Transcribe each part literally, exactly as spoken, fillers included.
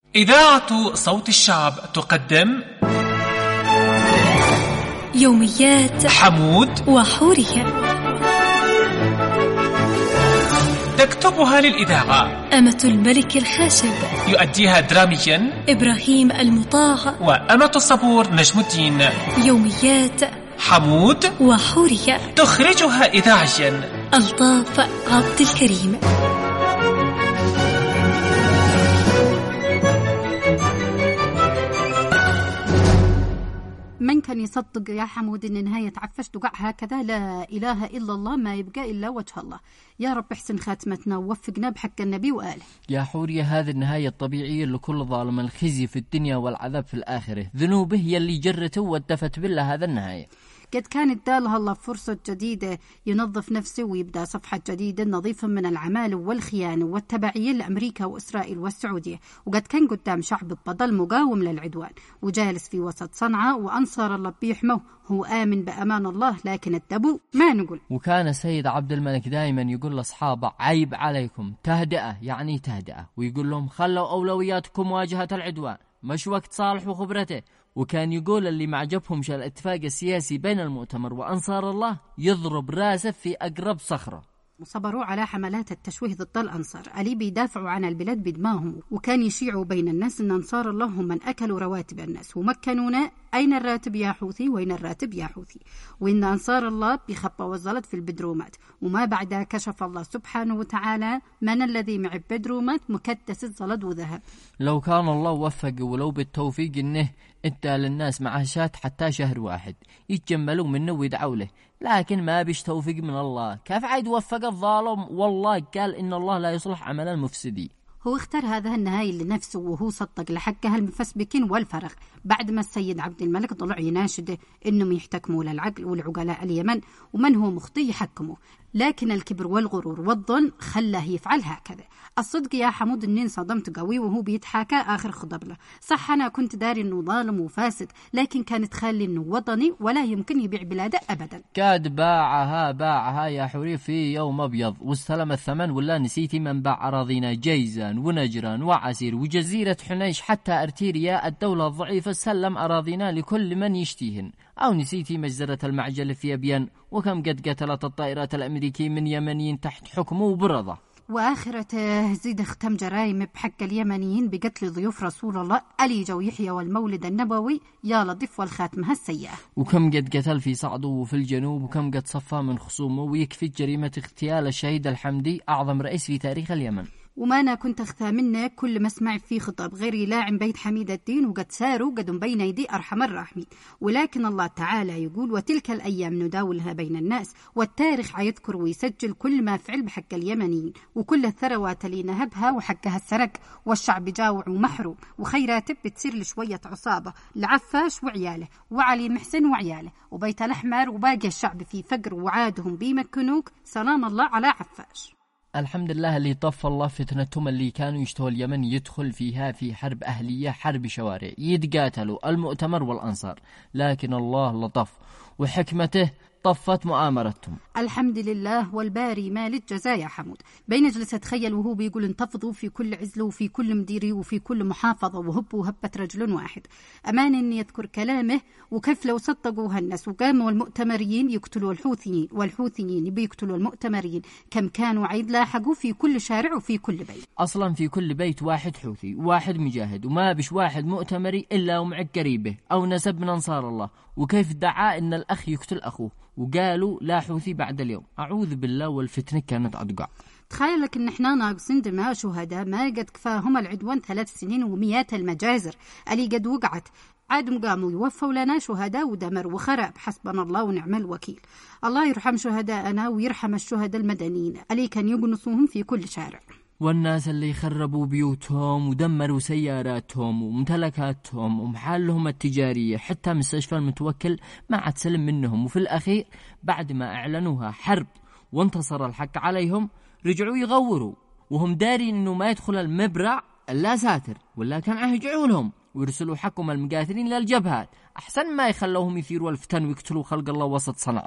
إذاعة صوت الشعب تقدم يوميات حمود وحورية، تكتبها للإذاعة أمة الملك الخاشب، يؤديها دراميا إبراهيم المطاع، وأمة الصبور نجم الدين. يوميات حمود وحورية، تخرجها إذاعيا ألطاف عبد الكريم. من كان يصدق يا حمود إن نهاية عفش تقع هكذا؟ لا إله إلا الله، ما يبقى إلا وجه الله. يا رب احسن خاتمتنا ووفقنا بحق النبي وآله. يا حورية، هذه النهاية الطبيعية لكل ظالم، الخزي في الدنيا والعذاب في الآخرة، ذنوبه يلي جرته ودفت بالله هذا النهاية. قد كانت دالها الله فرصة جديدة ينظف نفسه ويبدأ صفحة جديدة نظيفة من العمال والخيانة والتبعية لأمريكا وإسرائيل والسعودية، وقد كان قدام شعب بضل مقاوم للعدوان وجالس في وسط صنعاء وأنصار الله بيحموه، هو آمن بأمان الله لكن الدبو ما نقول. وكان السيد عبد الملك دائما يقول لأصحابه عيب عليكم، تهدئة يعني تهدئة، ويقول لهم خلوا أولوياتكم مواجهة العدوان، مش وقت صالح وخبرته. وكان يقول اللي ما عجبهم شال الاتفاق السياسي بين المؤتمر وأنصار الله يضرب راسه في أقرب صخرة. وصبروا على حملات التشويه ضد الأنصار اللي بيدافعوا عن البلاد بدماهم، وكان يشيعوا بين الناس أن أنصار الله هم من أكلوا رواتب الناس ومكنونا. أين الراتب يا حوثي؟ وين الراتب يا حوثي؟ وإن أنصار الله بخبة وزلت في البدرومات، وما بعدها كشف الله سبحانه وتعالى من الذي مع البدرومات مكدس الزلد وذهب. لو كان الله وفق ولو بالتوفيق إنه ادى للناس معاشات حتى شهر واحد يتجملوا منه ويدعوا له، لكن ما بيش توفيق من الله. كيف عيد وفق الظالم؟ والله قال إن الله لا يصلح عمل المفسدين. هو اختار هذا النهاية لنفسه وهو صدق لحقها المفسبكين والفرق، بعد ما السيد عبد الملك طلع يناشده إنهم يحتكموا للعقل والعقلاء اليمن ومن هو مخطي يحكمه، لكن الكبر والغرور والظن خلاه يفعل هكذا. الصدق يا حمود إني انصدمت قوي وهو بيتحاكى آخر خطب له. صح أنا كنت داري إنه ظالم وفاسد، لكن كانت خالي إنه وطني ولا يمكن يبيع بلاده أبدا. كاد باعها باعها يا حوري في يوم أبيض واستلم الثمن، ولا نسيتي من باع أراضينا جيزان ونجران وعسير وجزيرة حنيش حتى أرتيريا الدولة الضعيفة سلم أراضينا لكل من يشتيهن؟ أو نسيتي مجزرة المعجل في أبيان وكم قد قتلت الطائرات الأمريكية من يمنيين تحت حكمه وبرضه؟ وآخرته زيد ختم جرائم بحق اليمنيين بقتل ضيوف رسول الله علي جو يحيى والمولد النبوي يا لطيف والخاتمة السيئة. وكم قد قتل في صعده وفي الجنوب، وكم قد صفى من خصومه، ويكفي جريمة اغتيال الشهيد الحمدي أعظم رئيس في تاريخ اليمن. وما أنا كنت أخذها منك كل ما اسمع في خطاب غير يلاعن بيت حميد الدين وقد ساروا قدم بين يدي أرحم الراحمين، ولكن الله تعالى يقول وتلك الأيام نداولها بين الناس، والتاريخ عيذكر ويسجل كل ما فعل بحق اليمنيين وكل الثروات اللي نهبها وحقها السرق، والشعب جاوع ومحروم وخيرات بتصير لشوية عصابة لعفاش وعياله وعلي محسن وعياله وبيت الأحمر، وباقي الشعب في فقر وعادهم بيمكنوك. سلام الله على عفاش. الحمد لله اللي طف الله فتنتهم اللي كانوا يشتهوا اليمن يدخل فيها في حرب أهلية، حرب شوارع، يتقاتلوا المؤتمر والأنصار، لكن الله لطف وحكمته طفت مؤامرتهم. الحمد لله والباري مال الجزاء يا حمود. بين جلسة تخيل وهو بيقول انتفضوا في كل عزل وفي كل مديري وفي كل محافظة وهبوا هبة رجل واحد. أمان إني يذكر كلامه وكيف لو صدقوا هالناس وقاموا المؤتمريين يقتلوا الحوثيين والحوثيين بيقتلوا المؤتمريين، كم كانوا عيد لاحقوا في كل شارع وفي كل بيت. أصلا في كل بيت واحد حوثي واحد مجاهد، وما بش واحد مؤتمري إلا ومع قريبه أو نسب من أنصار الله. وكيف دعا إن الأخ يقتل أخوه وقالوا لا حوثي بعد اليوم؟ أعوذ بالله، والفتنة كانت أدقع. تخيل لك إن إحنا ناقصين دماء شهداء ما قد كفاهم العدوان ثلاث سنين ومئات المجازر اللي قد وقعت، عاد قاموا يوفوا لنا شهداء ودمر وخراب. حسبنا الله ونعم الوكيل. الله يرحم شهداءنا ويرحم الشهداء المدنيين اللي كان يقنصوهم في كل شارع، والناس اللي خربوا بيوتهم ودمروا سياراتهم وممتلكاتهم ومحلهم التجارية، حتى مستشفى المتوكل ما عاد سلم منهم. وفي الأخير بعد ما أعلنوها حرب وانتصر الحق عليهم رجعوا يغوروا وهم دارين إنه ما يدخل المبرع إلا ساتر، ولا كان عهجعوا لهم ويرسلوا حقهم المقاتلين للجبهات أحسن ما يخلوهم يثيروا الفتن ويقتلوا خلق الله وسط صنعاء.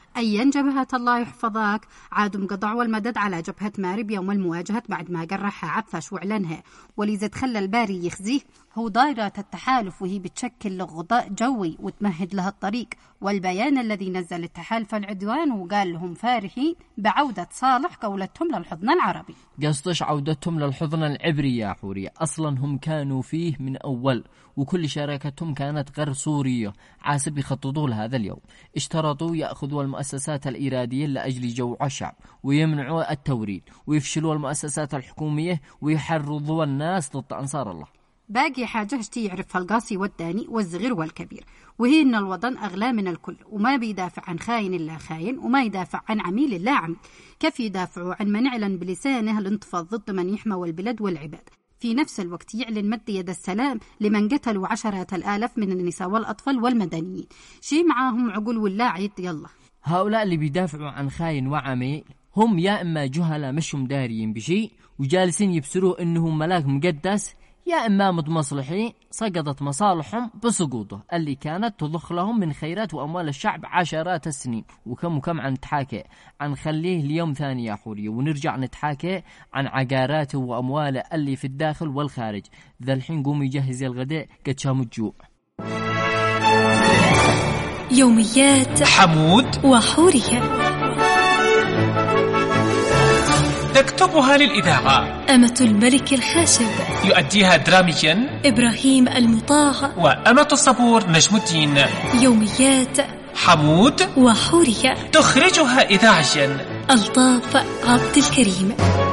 أيا جبهة الله يحفظك. عادوا مقطعوا المدد على جبهة مارب يوم المواجهة بعد ما قرحها عفش وإعلنها، ولذا تخلى الباري يخزيه هو دائرة التحالف، وهي بتشكل غطاء جوي وتمهد لها الطريق. والبيان الذي نزل التحالف العدوان وقال لهم فارحين بعودة صالح قولتهم للحضن العربي. قصدش عودتهم للحضن العبري يا حورية، أصلا هم كانوا فيه من أول، وكل شراكتهم كانت غير سورية عاسب يخططوا لهذا اليوم. اشترطوا يأخذوا المؤسسات الإيرادية لأجل جوع الشعب، ويمنعوا التوريد، ويفشلوا المؤسسات الحكومية، ويحرضوا الناس ضد أنصار الله. باقي حاجة اشتي يعرفها القاصي والداني والصغير والكبير، وهي إن الوطن أغلى من الكل، وما بيدافع عن خاين إلا خاين، وما يدافع عن عميل إلا عميل. كيف يدافعوا عن من يعلن بلسانه الانتفاض ضد من يحمى البلد والعباد، في نفس الوقت يعلن مد يد السلام لمن قتلوا عشرات الآلاف من النساء والأطفال والمدنيين؟ شي معاهم عقول ولا عيد؟ يلا هؤلاء اللي بيدافعوا عن خاين وعميل هم يا إما جهلة مشهم داريين بشيء وجالسين يبصروا إنهم ملاك مقدس، يا إما متمصلحين سقطت مصالحهم بسقوطه اللي كانت تضخ لهم من خيرات وأموال الشعب عشرات السنين. وكم وكم عن نتحاكي عن خليه اليوم ثاني يا حورية، ونرجع نتحاكي عن عقاراته وأمواله اللي في الداخل والخارج. ذا الحين قوم يجهز الغداء قد شام الجوع. يوميات حمود وحورية تكتبها للإذاعة أمة الملك الخاشب، يؤديها دراميا إبراهيم المطاع، وأمة الصبور نجم الدين. يوميات حمود وحورية تخرجها إذاعيا ألطاف عبد الكريم.